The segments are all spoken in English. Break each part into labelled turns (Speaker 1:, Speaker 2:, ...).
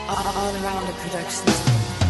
Speaker 1: All Around the Productions.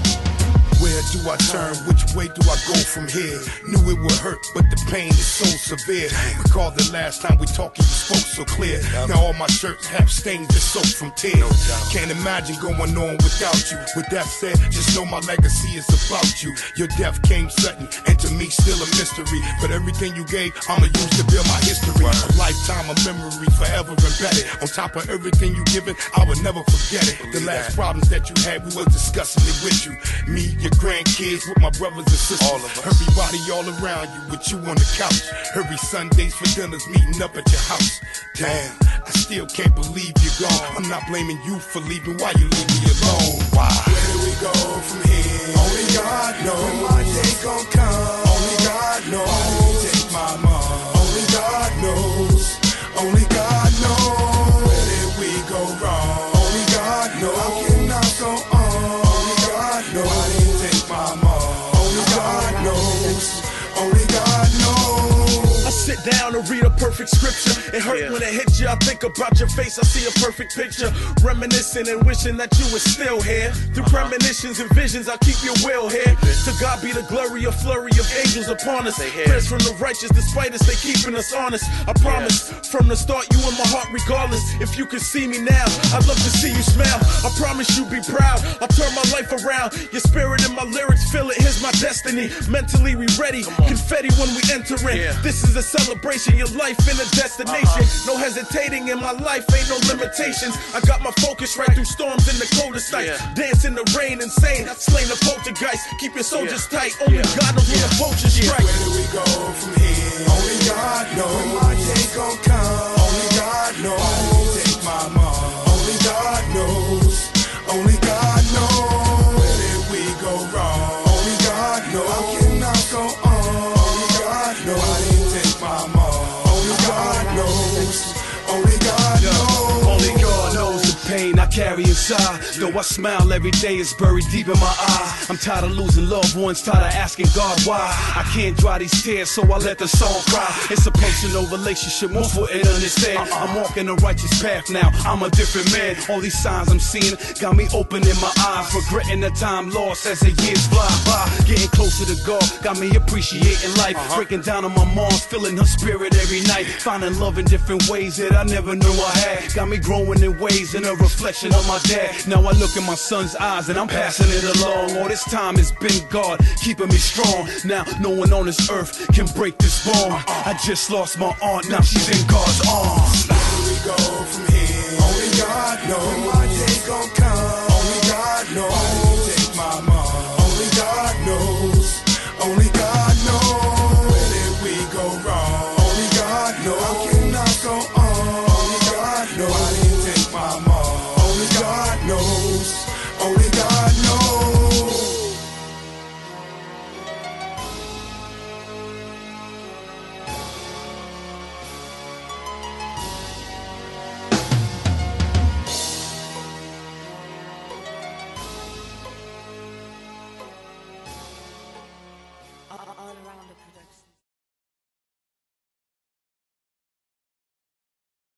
Speaker 2: Where do I turn? Which way do I go from here? Knew it would hurt, but the pain is so severe. Recall the last time we talked, you spoke so clear. Now all my shirts have stains that soak from tears. Can't imagine going on without you. With that said, just know my legacy is about you. Your death came sudden, and to me still a mystery. But everything you gave, I'ma use to build my history. A lifetime of memory, forever embedded. On top of everything you given, I would never forget it. The last problems that you had, we was discussing it with you. Me, your grandkids, with my brothers and sisters. All of us. Everybody all around you, with you on the couch. Every Sundays for dinners, meeting up at your house. Damn, I still can't believe you're gone. I'm not blaming you for leaving. Why you leave me alone? Why? Where do we go from here? Only God knows. When my day gon' come. Only God knows. Why did you take my mom? Only God knows. Only God knows. Where did we go wrong? Only God knows. How can I go on? Only God knows. Why did you take my mom? Only God knows. Only God knows.
Speaker 3: I sit down and read a perfect scripture. It hurt when it hit you. I think about your face. I see a perfect picture. Reminiscing and wishing that you were still here. Through premonitions and visions, I keep your will here. To God be the glory, a flurry of angels upon us. Prayers from the righteous, despite us, they keeping us honest. I promise, from the start, you in my heart regardless. If you could see me now, I'd love to see you smile. I promise you be proud. I turn my life around. Your spirit in my lyrics, feel it. Here's my destiny. Mentally we ready. Confetti when we enter in. This is a celebration. Your life in a destination. No hesitating in my life, ain't no limitations. I got my focus right through storms in the coldest night. Dance in the rain, insane, slain the poltergeist. Keep your soldiers tight, only God knows when the vultures strike.
Speaker 2: Where do we go from here? Only God knows. When my day gon' come. Only God knows. Why did you take my mom? Only God knows. Only God knows. Where did we go wrong? Only God knows. How can I go on? Only God knows. Why did you take my mom? Only God knows. Only God knows.
Speaker 4: Only God knows the pain I carry inside. Though I smile every day, it's buried deep in my eyes. I'm tired of losing loved ones, tired of asking God why. I can't dry these tears, so I let the song cry. It's a personal relationship, most wouldn't understand. I'm walking the righteous path now, I'm a different man. All these signs I'm seeing got me opening my eyes, regretting the time lost as the years fly by. Getting closer to God, got me appreciating life. Breaking down on my mom's, feeling her spirit every night. Finding love in different ways that I never knew I had. Got me growing in ways and a reflection of my dad. Now I look in my son's eyes and I'm passing it along. All this time it's been God keeping me strong. Now no one on this earth can break this bond. I just lost my aunt, now she's in God's arms.
Speaker 2: Where do we go from here? Only God knows. When my day gon' come. Only God knows. Why did you take my mom? Only God knows. Only God knows. Where did we go wrong? Only God knows. How can I go on? Only God knows.